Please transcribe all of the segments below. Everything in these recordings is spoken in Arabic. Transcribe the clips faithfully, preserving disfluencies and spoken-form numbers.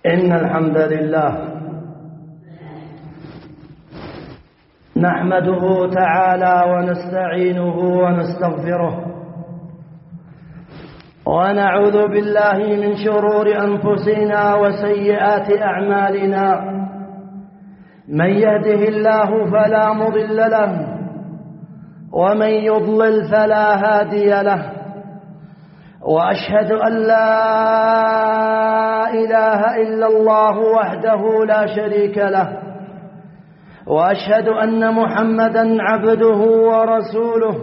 إن الحمد لله نحمده تعالى ونستعينه ونستغفره ونعوذ بالله من شرور أنفسنا وسيئات أعمالنا. من يهده الله فلا مضل له ومن يضلل فلا هادي له، وأشهد أن لا إله إلا الله وحده لا شريك له، وأشهد أن محمدا عبده ورسوله.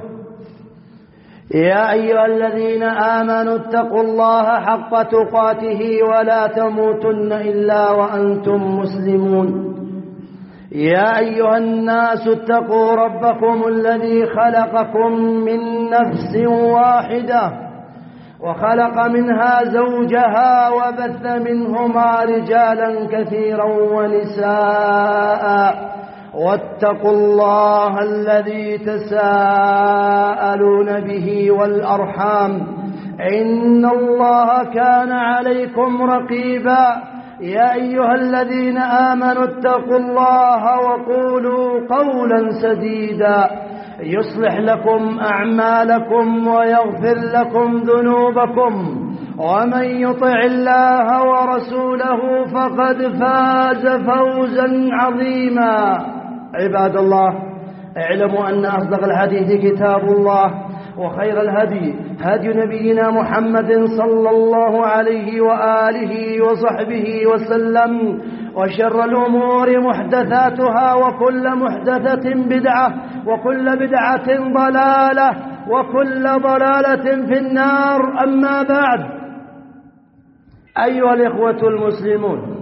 يا أيها الذين آمنوا اتقوا الله حق تقاته ولا تموتن إلا وأنتم مسلمون. يا أيها الناس اتقوا ربكم الذي خلقكم من نفس واحدة وخلق منها زوجها وبث منهما رجالا كثيرا ونساء، واتقوا الله الذي تساءلون به والأرحام إن الله كان عليكم رقيبا. يا أيها الذين آمنوا اتقوا الله وقولوا قولا سديدا يصلح لكم أعمالكم ويغفر لكم ذنوبكم، ومن يطع الله ورسوله فقد فاز فوزا عظيما. عباد الله، اعلموا أن أصدق الحديث كتاب الله، وخير الهدي هدي نبينا محمد صلى الله عليه وآله وصحبه وسلم، وشر الأمور محدثاتها وكل محدثة بدعة وكل بدعة ضلالة وكل ضلالة في النار. أما بعد، أيها الإخوة المسلمون،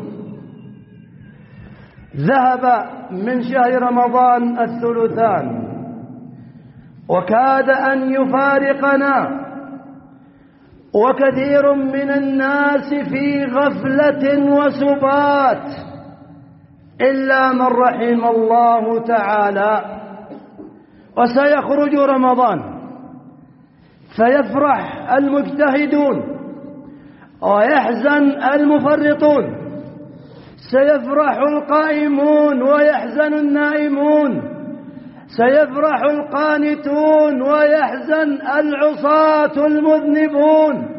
ذهب من شهر رمضان الثلثان وكاد أن يفارقنا، وكثير من الناس في غفلة وسبات إلا من رحم الله تعالى. وسيخرج رمضان فيفرح المجتهدون ويحزن المفرطون، سيفرح القائمون ويحزن النائمون، سيفرح القانتون ويحزن العصاة المذنبون،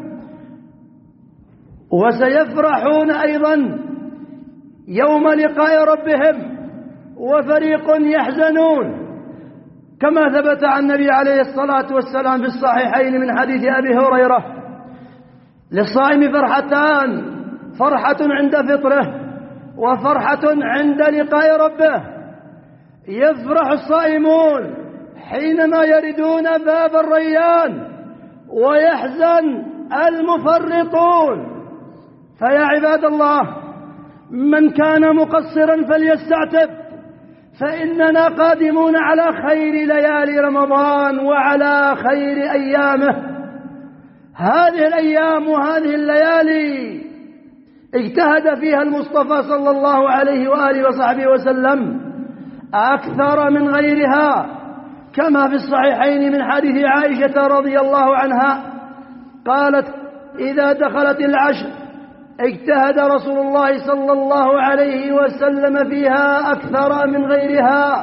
وسيفرحون أيضا يوم لقاء ربهم، وفريق يحزنون، كما ثبت عن النبي عليه الصلاة والسلام في الصحيحين من حديث أبي هريرة: للصائم فرحتان، فرحة عند فطره وفرحة عند لقاء ربه. يفرح الصائمون حينما يردون باب الريان، ويحزن المفرطون. فيا عباد الله، من كان مقصرا فليستعتب، فإننا قادمون على خير ليالي رمضان وعلى خير أيامه. هذه الأيام وهذه الليالي اجتهد فيها المصطفى صلى الله عليه وآله وصحبه وسلم أكثر من غيرها، كما في الصحيحين من حديث عائشة رضي الله عنها قالت: إذا دخلت العشر اجتهد رسول الله صلى الله عليه وسلم فيها أكثر من غيرها.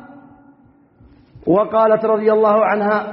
وقالت رضي الله عنها: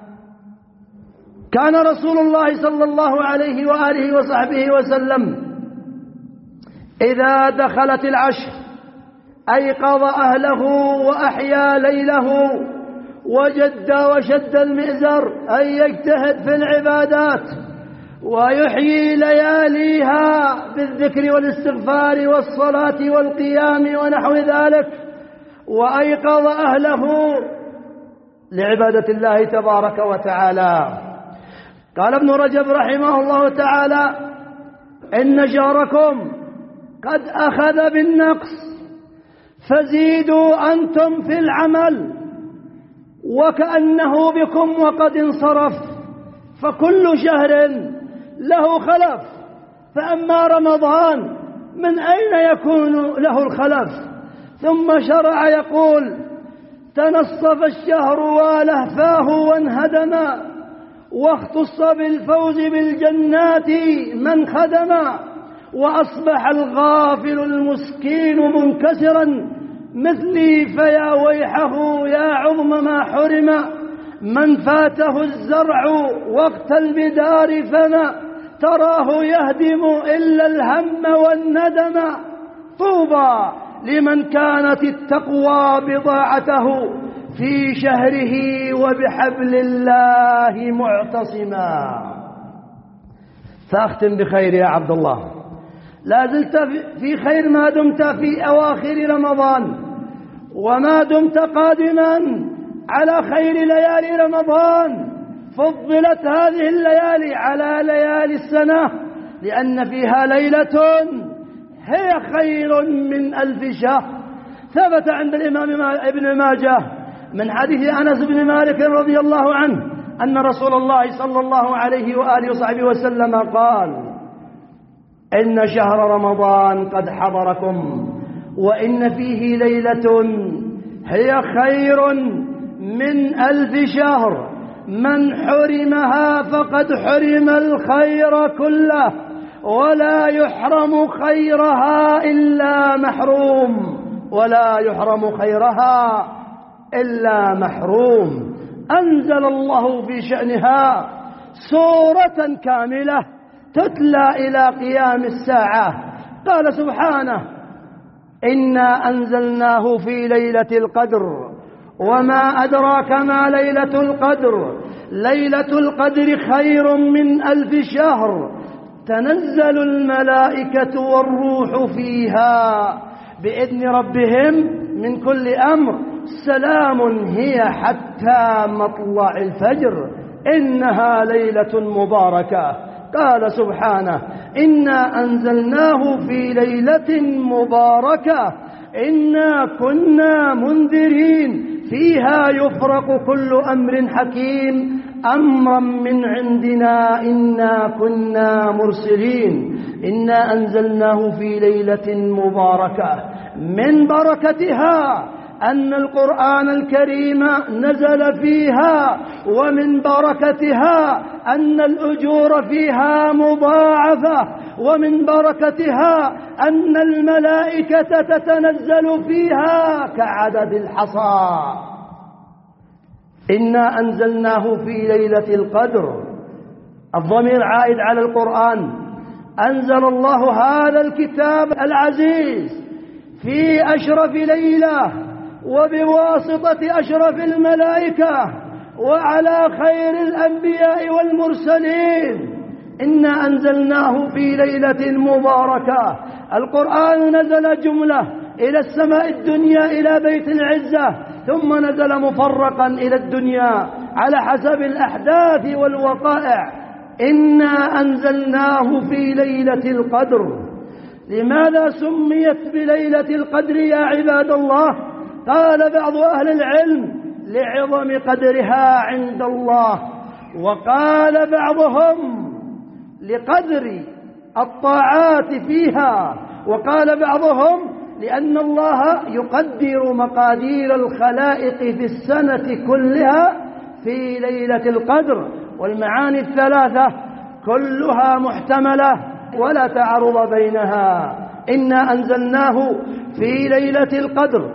كان رسول الله صلى الله عليه وآله وصحبه وسلم إذا دخلت العشر أيقظ أهله وأحيا ليله وجد وشد المئزر، أن يجتهد في العبادات ويحيي لياليها بالذكر والاستغفار والصلاة والقيام ونحو ذلك، وأيقظ أهله لعبادة الله تبارك وتعالى. قال ابن رجب رحمه الله تعالى: إن شهركم قد أخذ بالنقص فزيدوا أنتم في العمل، وكأنه بكم وقد انصرف، فكل شهر له خلف، فأما رمضان من أين يكون له الخلف؟ ثم شرع يقول: تنصف الشهر ولهفاه وانهدما، واختص بالفوز بالجنات من خدما، وأصبح الغافل المسكين منكسرا مثلي، فيا ويحه يا عظم ما حرم من فاته الزرع وقت البدار، فما تراه يهدم إلا الهم والندم. طوبى لمن كانت التقوى بضاعته في شهره وبحبل الله معتصما. سأختم بخير يا عبد الله، لا زلت في خير ما دمت في أواخر رمضان، وما دمت قادما على خير ليالي رمضان. فضلت هذه الليالي على ليالي السنة لأن فيها ليلة هي خير من ألف شهر. ثبت عند الإمام ابن ماجه من حديث أنس بن مالك رضي الله عنه أن رسول الله صلى الله عليه وآله وصحبه وسلم قال: إن شهر رمضان قد حضركم، وإن فيه ليلة هي خير من ألف شهر، من حرمها فقد حرم الخير كله، ولا يحرم خيرها إلا محروم، ولا يحرم خيرها إلا محروم. أنزل الله في شأنها سورة كاملة تتلى إلى قيام الساعة. قال سبحانه: إنا أنزلناه في ليلة القدر، وما أدراك ما ليلة القدر، ليلة القدر خير من ألف شهر، تنزل الملائكة والروح فيها بإذن ربهم من كل أمر، سلام هي حتى مطلع الفجر، إنها ليلة مباركة. قال سبحانه: إنا أنزلناه في ليلة مباركة إنا كنا منذرين فيها يفرق كل أمر حكيم أمرا من عندنا إنا كنا مرسلين. إنا أنزلناه في ليلة مباركة، من بركتها أن القرآن الكريم نزل فيها، ومن بركتها أن الأجور فيها مضاعفة، ومن بركتها أن الملائكة تتنزل فيها كعدد الحصى. إنا أنزلناه في ليلة القدر، الضمير عائد على القرآن. أنزل الله هذا الكتاب العزيز في أشرف ليلة وبواسطة أشرف الملائكة وعلى خير الأنبياء والمرسلين. إنا أنزلناه في ليلة مباركة. القرآن نزل جملة إلى السماء الدنيا إلى بيت العزة، ثم نزل مفرقا إلى الدنيا على حسب الأحداث والوقائع. إنا أنزلناه في ليلة القدر. لماذا سميت بليلة القدر يا عباد الله؟ قال بعض أهل العلم: لعظم قدرها عند الله. وقال بعضهم: لقدر الطاعات فيها. وقال بعضهم: لأن الله يقدر مقادير الخلائق في السنة كلها في ليلة القدر. والمعاني الثلاثة كلها محتملة ولا تعارض بينها. إنا أنزلناه في ليلة القدر،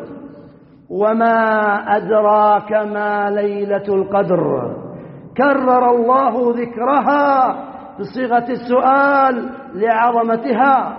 وما أدراك ما ليلة القدر. كرر الله ذكرها بصيغة السؤال لعظمتها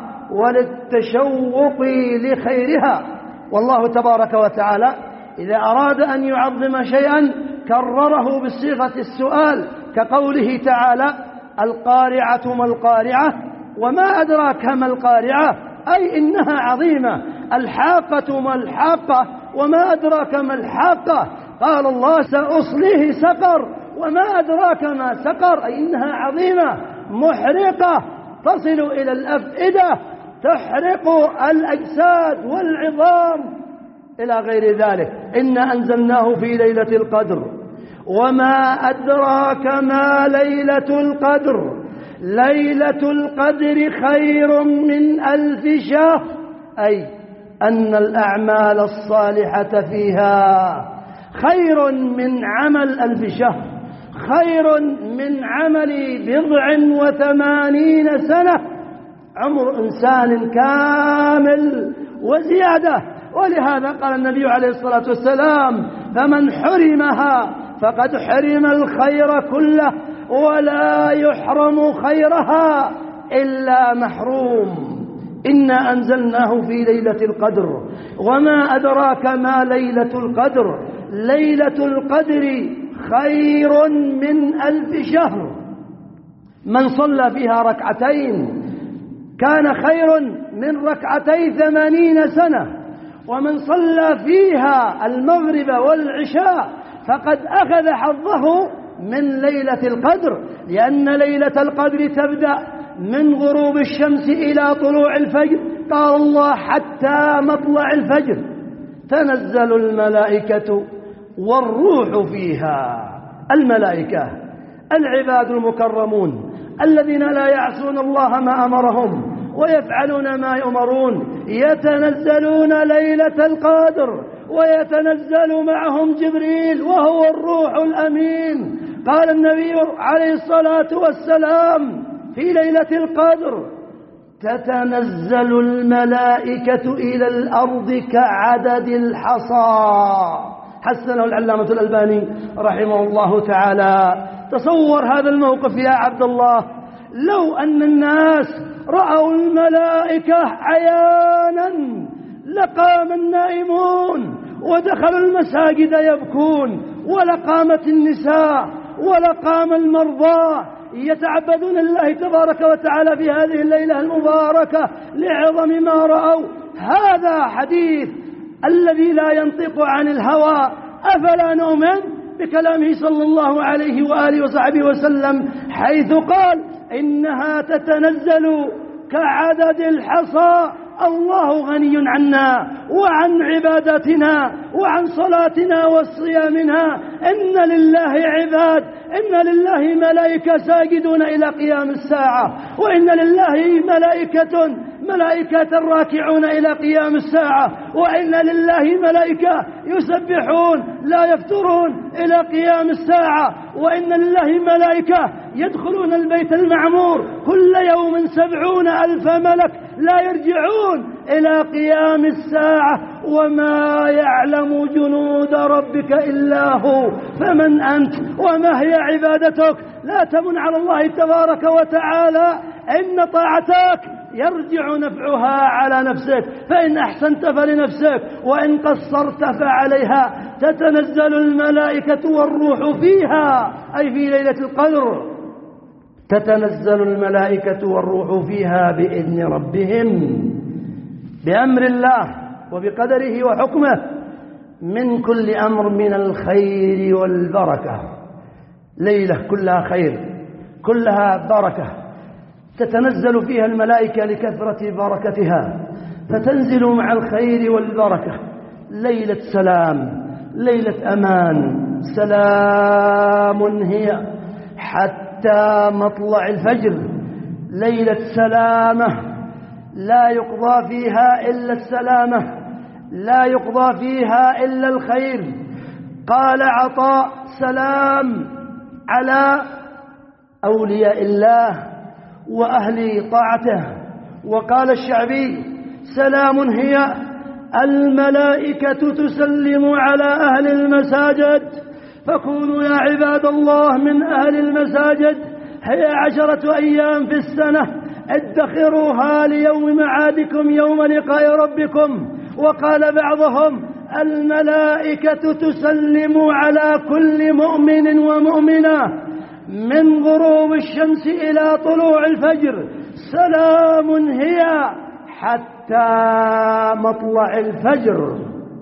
وللتشوق لخيرها. والله تبارك وتعالى إذا أراد أن يعظم شيئا كرره بصيغة السؤال، كقوله تعالى: القارعة ما القارعة وما أدراك ما القارعة، أي إنها عظيمة. الحاقة ما الحاقة وما أدراك ما الحاقة. قال الله: سأصليه سقر وما أدراك ما سقر، أي إنها عظيمة محرقة تصل إلى الأفئدة، تحرق الأجساد والعظام إلى غير ذلك. إنا أنزلناه في ليلة القدر، وما أدراك ما ليلة القدر. ليلة القدر خير من ألف شهر، أي أن الأعمال الصالحة فيها خير من عمل ألف شهر، خير من عمل بضع وثمانين سنة. عمر إنسان كامل وزيادة. ولهذا قال النبي عليه الصلاة والسلام: فمن حرمها فقد حرم الخير كله، ولا يحرم خيرها إلا محروم. إنا أنزلناه في ليلة القدر، وما أدراك ما ليلة القدر. ليلة القدر خير من ألف شهر. من صلى فيها ركعتين كان خير من ركعتي ثمانين سنة، ومن صلى فيها المغرب والعشاء فقد أخذ حظه من ليلة القدر، لأن ليلة القدر تبدأ من غروب الشمس إلى طلوع الفجر. قال الله: حتى مطلع الفجر تنزل الملائكة والروح فيها. الملائكة العباد المكرمون الذين لا يعصون الله ما أمرهم ويفعلون ما يؤمرون، يتنزلون ليلة القدر، ويتنزل معهم جبريل وهو الروح الأمين. قال النبي عليه الصلاة والسلام في ليلة القدر: تتنزل الملائكة إلى الأرض كعدد الحصى. حسنه العلامة الألباني رحمه الله تعالى. تصور هذا الموقف يا عبد الله، لو أن الناس رأوا الملائكة عيانا لقام النائمون ودخلوا المساجد يبكون، ولقامت النساء، ولقام المرضى يتعبدون الله تبارك وتعالى في هذه الليلة المباركة لعظم ما رأوا. هذا حديث الذي لا ينطق عن الهوى. أفلا نؤمن بكلامه صلى الله عليه وآله وصحبه وسلم حيث قال: إنها تتنزل كعدد الحصى. الله غني عنا وعن عباداتنا وعن صلاتنا وصيامنا. إن لله عباد، إن لله ملائكة ساجدون إلى قيام الساعة، وإن لله ملائكة ملائكة راكعون إلى قيام الساعة، وإن لله ملائكة يسبحون لا يفترون إلى قيام الساعة، وإن لله ملائكة يدخلون البيت المعمور كل يوم سبعون ألف ملك لا يرجعون إلى قيام الساعة. وما يعلم جنود ربك إلا هو، فمن أنت وما هي عبادتك؟ لا تمن على الله تبارك وتعالى. إن طاعتك يرجع نفعها على نفسك، فإن أحسنت فلنفسك وإن قصرت فعليها. تتنزل الملائكة والروح فيها، أي في ليلة القدر. تتنزل الملائكة والروح فيها بإذن ربهم، بأمر الله وبقدره وحكمه، من كل أمر من الخير والبركة. ليلة كلها خير، كلها بركة، تتنزل فيها الملائكة لكثرة بركتها، فتنزل مع الخير والبركة. ليلة سلام، ليلة أمان، سلام هي حتى مطلع الفجر. ليلة سلامة لا يقضى فيها إلا السلامة، لا يقضى فيها إلا الخير. قال عطاء: سلام على أولياء الله وأهل طاعته. وقال الشعبي: سلام هي الملائكة تسلم على أهل المساجد، فكونوا يا عباد الله من أهل المساجد. هي عشرة أيام في السنة، ادخروها ليوم معادكم يوم لقاء ربكم. وقال بعضهم: الملائكة تسلم على كل مؤمن ومؤمنة من غروب الشمس إلى طلوع الفجر. سلام هي حتى مطلع الفجر.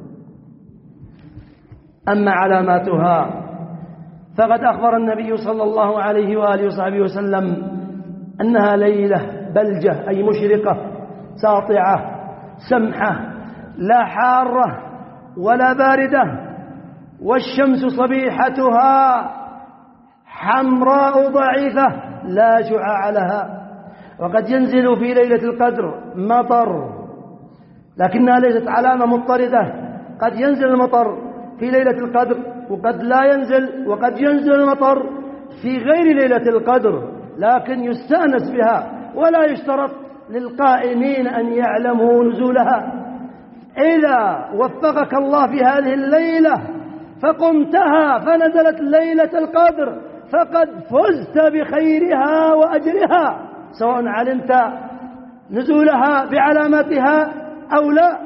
أما علاماتها فقد أخبر النبي صلى الله عليه وآله وصحبه وسلم أنها ليلة بلجة، أي مشرقة ساطعة سمحة، لا حارة ولا باردة، والشمس صبيحتها حمراء ضعيفة لا شعاع لها. وقد ينزل في ليلة القدر مطر، لكنها ليست علامة مضطردة. قد ينزل المطر في ليلة القدر وقد لا ينزل، وقد ينزل المطر في غير ليلة القدر، لكن يستأنس بها ولا يشترط للقائمين أن يعلموا نزولها. إذا وفقك الله في هذه الليلة فقمتها فنزلت ليلة القدر فقد فزت بخيرها وأجرها، سواء علمت نزولها بعلاماتها أو لا.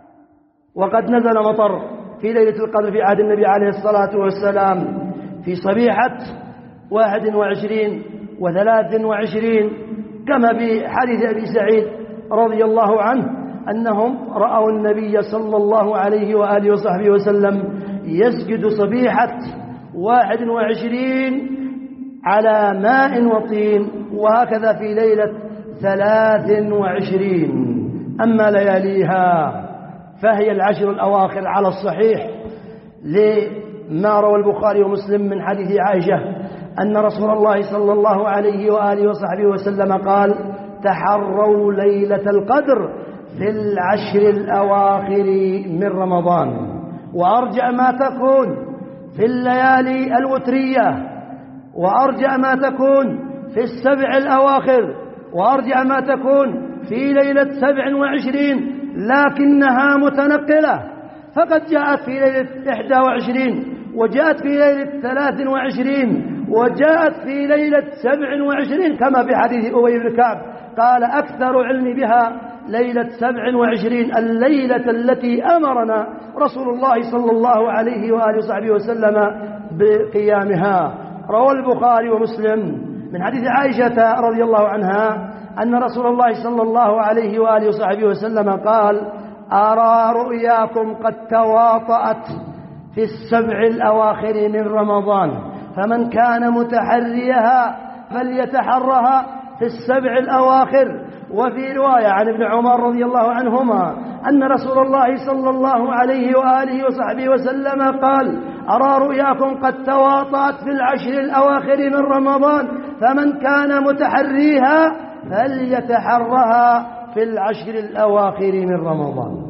وقد نزل مطر في ليلة القدر في عهد النبي عليه الصلاة والسلام في صبيحة واحد وعشرين وثلاث وعشرين، كما بحديث أبي سعيد رضي الله عنه أنهم رأوا النبي صلى الله عليه وآله وصحبه وسلم يسجد صبيحة واحد وعشرين على ماء وطين، وهكذا في ليلة ثلاث وعشرين. أما لياليها فهي العشر الأواخر على الصحيح، لما روى البخاري ومسلم من حديث عائشة أن رسول الله صلى الله عليه وآله وصحبه وسلم قال: تحروا ليلة القدر في العشر الأواخر من رمضان. وأرجع ما تكون في الليالي الوترية، وأرجع ما تكون في السبع الأواخر، وأرجع ما تكون في ليلة سبع وعشرين، لكنها متنقلة، فقد جاءت في ليلة إحدى وعشرين، وجاءت في ليلة ثلاث وعشرين، وجاءت في ليلة سبع وعشرين، كما في حديث أبي بن كعب قال: أكثر علمي بها ليلة سبع وعشرين، الليلة التي أمرنا رسول الله صلى الله عليه وآله وصحبه وسلم بقيامها. روى البخاري ومسلم من حديث عائشة رضي الله عنها أن رسول الله صلى الله عليه وآله وصحبه وسلم قال: أرى رؤياكم قد تواطأت في السبع الأواخر من رمضان، فمن كان متحريها فليتحرها في السبع الأواخر. وفي رواية عن ابن عمر رضي الله عنهما أن رسول الله صلى الله عليه وآله وصحبه وسلم قال: أرى رؤياكم قد تواطأت في العشر الأواخر من رمضان، فمن كان متحريها فليتحرها في العشر الأواخر من رمضان.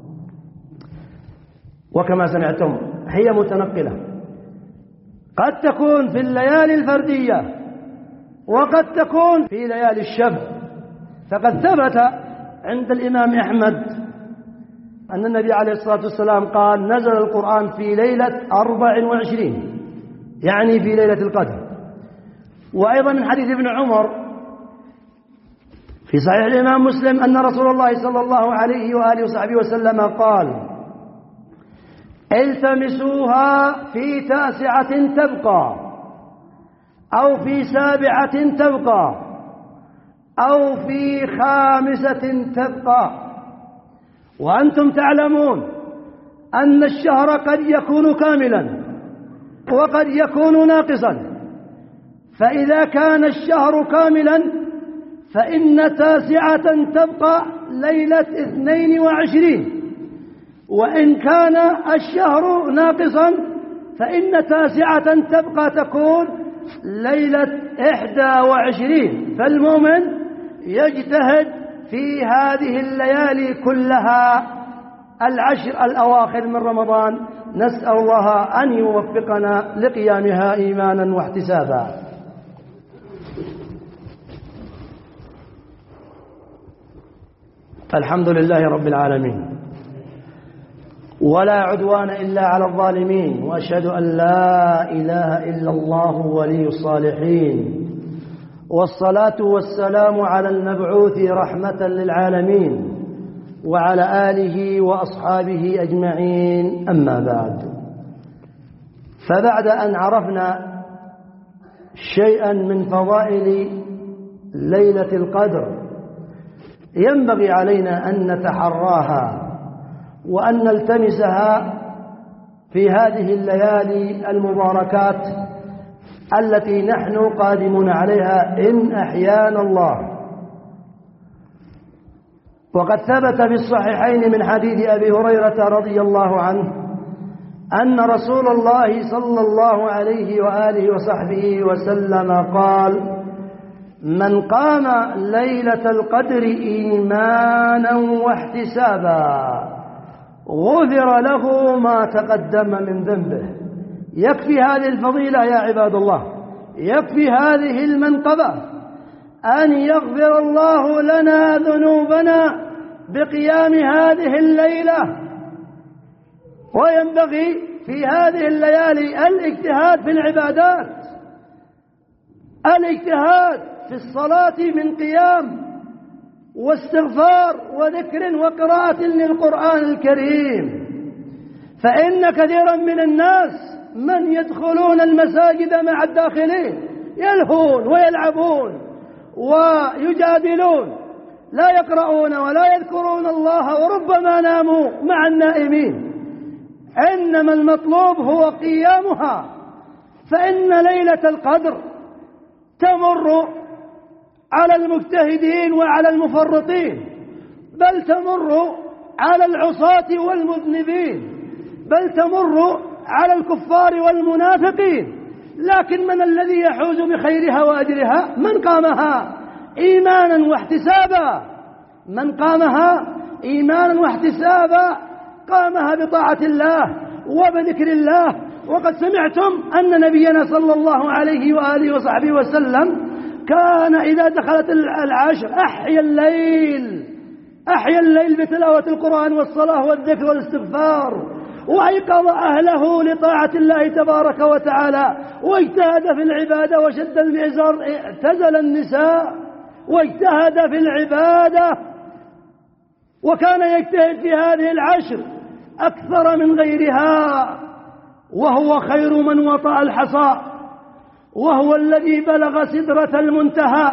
وكما سمعتم هي متنقلة، قد تكون في الليالي الفردية، وقد تكون في ليالي الشهر. فقد ثبت عند الإمام أحمد أن النبي عليه الصلاة والسلام قال: نزل القرآن في ليلة أربع وعشرين، يعني في ليلة القدر. وأيضا من حديث ابن عمر في صحيح الإمام مسلم أن رسول الله صلى الله عليه وآله وصحبه وسلم قال: التمسوها في تاسعة تبقى، أو في سابعة تبقى، أو في خامسة تبقى، وأنتم تعلمون أن الشهر قد يكون كاملا وقد يكون ناقصا، فإذا كان الشهر كاملا فإن تاسعة تبقى ليلة اثنين وعشرين، وإن كان الشهر ناقصا فإن تاسعة تبقى تكون ليلة إحدى وعشرين. فالمؤمن يجتهد في هذه الليالي كلها العشر الأواخر من رمضان، نسأل الله أن يوفقنا لقيامها إيمانا واحتسابا. الحمد لله رب العالمين، ولا عدوان إلا على الظالمين، وأشهد أن لا إله إلا الله ولي الصالحين، والصلاة والسلام على المبعوث رحمة للعالمين وعلى آله وأصحابه أجمعين. أما بعد، فبعد أن عرفنا شيئا من فضائل ليلة القدر، ينبغي علينا أن نتحراها وأن نلتمسها في هذه الليالي المباركات التي نحن قادمون عليها إن أحيانا الله. وقد ثبت في الصحيحين من حديث أبي هريرة رضي الله عنه أن رسول الله صلى الله عليه وآله وصحبه وسلم قال: من قام ليلة القدر إيمانا واحتسابا غفر له ما تقدم من ذنبه. يكفي هذه الفضيلة يا عباد الله، يكفي هذه المنقبة أن يغفر الله لنا ذنوبنا بقيام هذه الليلة. وينبغي في هذه الليالي الاجتهاد في العبادات، الاجتهاد في الصلاة من قيام واستغفار وذكر وقراءة للقرآن الكريم، فإن كثيرا من الناس من يدخلون المساجد مع الداخلين يلهون ويلعبون ويجادلون، لا يقرؤون ولا يذكرون الله، وربما ناموا مع النائمين. إنما المطلوب هو قيامها، فإن ليلة القدر تمر على المجتهدين وعلى المفرطين، بل تمر على العصاة والمذنبين، بل تمر على الكفار والمنافقين. لكن من الذي يحوز بخيرها وأجرها؟ من قامها إيمانا واحتسابا، من قامها إيمانا واحتسابا قامها بطاعة الله وبذكر الله. وقد سمعتم أن نبينا صلى الله عليه وآله وصحبه وسلم كان إذا دخلت العشر أحيا الليل أحيا الليل بتلاوة القرآن والصلاة والذكر والاستغفار، وأيقظ أهله لطاعة الله تبارك وتعالى، واجتهد في العبادة وشد المئزر، اعتزل النساء واجتهد في العبادة، وكان يجتهد في هذه العشر أكثر من غيرها، وهو خير من وطأ الحصى، وهو الذي بلغ سدرة المنتهى،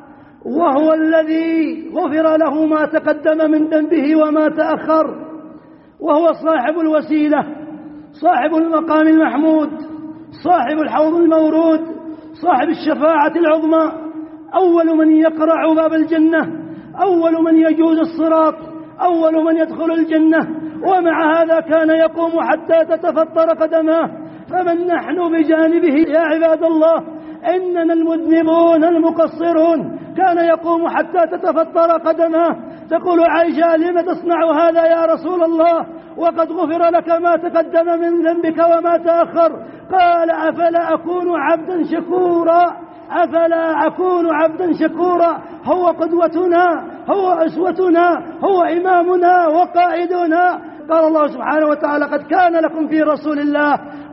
وهو الذي غفر له ما تقدم من ذنبه وما تأخر، وهو صاحب الوسيلة، صاحب المقام المحمود، صاحب الحوض المورود، صاحب الشفاعة العظمى، أول من يقرع باب الجنة، أول من يجوز الصراط، أول من يدخل الجنة. ومع هذا كان يقوم حتى تتفطر قدماه. فمن نحن بجانبه يا عباد الله؟ إننا المذنبون المقصرون. كان يقوم حتى تتفطر قدماه. تقول عائشة: لم تصنع هذا يا رسول الله وقد غفر لك ما تقدم من ذنبك وما تأخر؟ قال: أفلا أكون عبدا شكورا، أفلا أكون عبدا شكورا. هو قدوتنا، هو أسوتنا، هو إمامنا وقائدنا. قال الله سبحانه وتعالى: قد كان لكم في رسول الله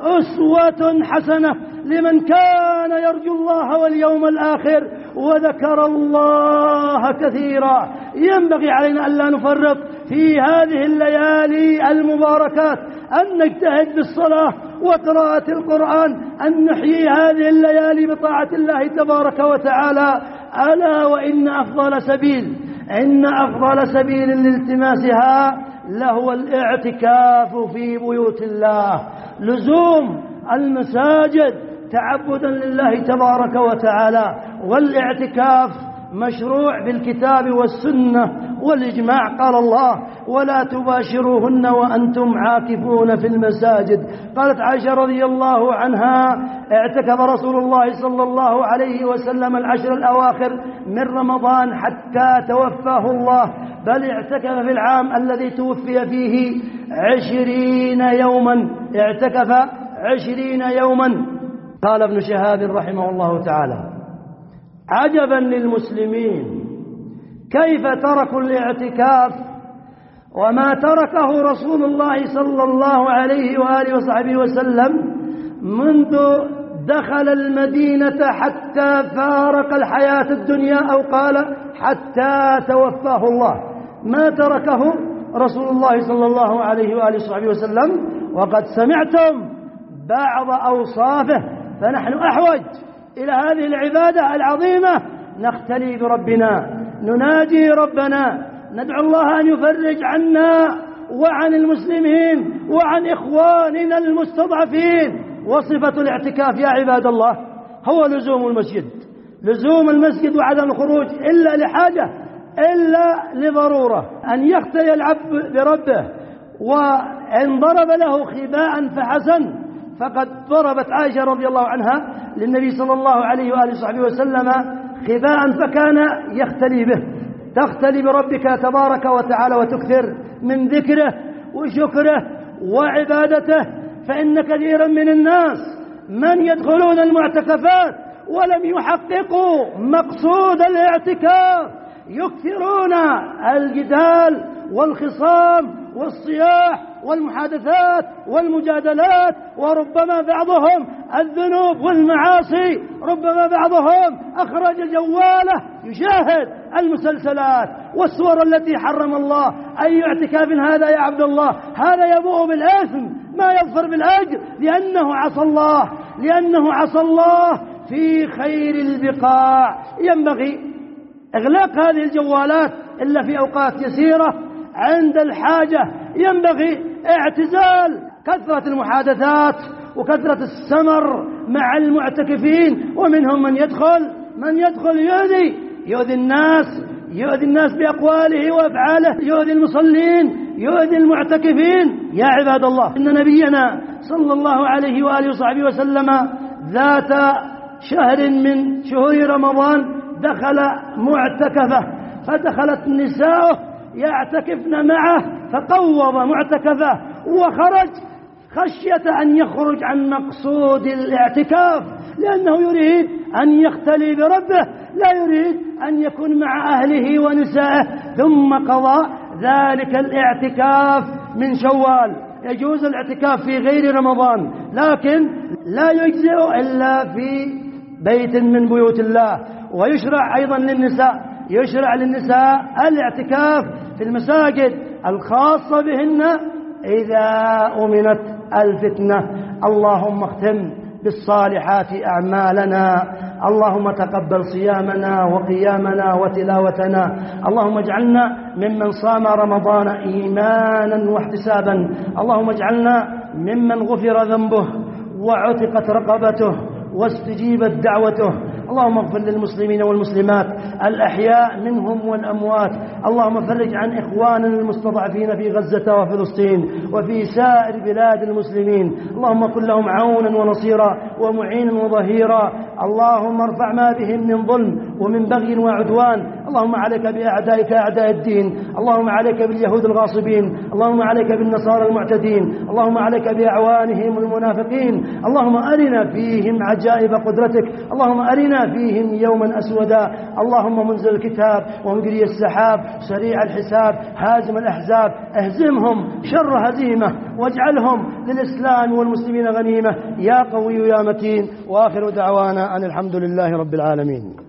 أسوة حسنة لمن كان يرجو الله واليوم الآخر وذكر الله كثيرا. ينبغي علينا ألا نفرط في هذه الليالي المباركات، أن نجتهد بالصلاة وقراءة القرآن، أن نحيي هذه الليالي بطاعة الله تبارك وتعالى. ألا وإن أفضل سبيل إن أفضل سبيل لالتماسها لهو الاعتكاف في بيوت الله، لزوم المساجد تعبدا لله تبارك وتعالى. والاعتكاف مشروع بالكتاب والسنة والإجماع. قال الله: ولا تباشروهن وأنتم عاكفون في المساجد. قالت عائشة رضي الله عنها: اعتكف رسول الله صلى الله عليه وسلم العشر الأواخر من رمضان حتى توفاه الله، بل اعتكف في العام الذي توفي فيه عشرين يوما، اعتكف عشرين يوما. قال ابن شهاب رحمه الله تعالى: عجبا للمسلمين كيف تركوا الاعتكاف وما تركه رسول الله صلى الله عليه وآله وصحبه وسلم منذ دخل المدينة حتى فارق الحياة الدنيا، أو قال حتى توفاه الله. ما تركه رسول الله صلى الله عليه وآله وصحبه وسلم، وقد سمعتم بعض أوصافه. فنحن أحوج إلى هذه العبادة العظيمة، نختلي بربنا، نناجي ربنا، ندعو الله أن يفرج عنا وعن المسلمين وعن إخواننا المستضعفين. وصفة الاعتكاف يا عباد الله هو لزوم المسجد، لزوم المسجد وعدم الخروج إلا لحاجة، إلا لضرورة، أن يختلي العبد بربه. وإن ضرب له خباء فحسن، فقد ضربت عائشة رضي الله عنها للنبي صلى الله عليه وآله وصحبه وسلم خباء فكان يختلي به. تختلي بربك تبارك وتعالى وتكثر من ذكره وشكره وعبادته، فإن كثيرا من الناس من يدخلون المعتكفات ولم يحققوا مقصود الاعتكاف، يكثرون الجدال والخصام والصياح والمحادثات والمجادلات، وربما بعضهم الذنوب والمعاصي، ربما بعضهم أخرج جواله يشاهد المسلسلات والصور التي حرم الله. أي اعتكاف هذا يا عبد الله؟ هذا يبوء بالإثم ما يظفر بالأجر، لأنه عصى الله، لأنه عصى الله في خير البقاع. ينبغي إغلاق هذه الجوالات إلا في أوقات يسيرة عند الحاجة، ينبغي اعتزال كثرة المحادثات وكثرة السمر مع المعتكفين. ومنهم من يدخل من يدخل يؤذي يؤذي الناس يؤذي الناس بأقواله وأفعاله، يؤذي المصلين، يؤذي المعتكفين. يا عباد الله، إن نبينا صلى الله عليه وآله وصحبه وسلم ذات شهر من شهور رمضان دخل معتكفه، فدخلت نساؤه يعتكفن معه فقوض معتكفه وخرج خشية أن يخرج عن مقصود الاعتكاف، لأنه يريد أن يختلي بربه، لا يريد أن يكون مع أهله ونسائه. ثم قضى ذلك الاعتكاف من شوال. يجوز الاعتكاف في غير رمضان، لكن لا يجزئ إلا في بيت من بيوت الله. ويشرع أيضا للنساء يشرع للنساء الاعتكاف في المساجد الخاصة بهن إذا أمنت الفتنة. اللهم اختم بالصالحات أعمالنا، اللهم تقبل صيامنا وقيامنا وتلاوتنا، اللهم اجعلنا ممن صام رمضان إيمانا واحتسابا، اللهم اجعلنا ممن غفر ذنبه وعتقت رقبته واستجيبت دعوته. اللهم اغفر للمسلمين والمسلمات الأحياء منهم والأموات، اللهم فرج عن إخواننا المستضعفين في غزة وفلسطين وفي سائر بلاد المسلمين، اللهم كن لهم عونا ونصيرا ومعينا وظهيرا. اللهم ارفع ما بهم من ظلم ومن بغي وعدوان، اللهم عليك بأعدائك أعداء الدين، اللهم عليك باليهود الغاصبين، اللهم عليك بالنصارى المعتدين، اللهم عليك بأعوانهم المنافقين، اللهم أرنا فيهم عجائب قدرتك، اللهم أرنا فيهم يوما أسودا، اللهم منزل الكتاب ومجري السحاب سريع الحساب هازم الأحزاب، اهزمهم شر هزيمة واجعلهم للإسلام والمسلمين غنيمة، يا قوي يا متين. وآخر دعوانا أن الحمد لله رب العالمين.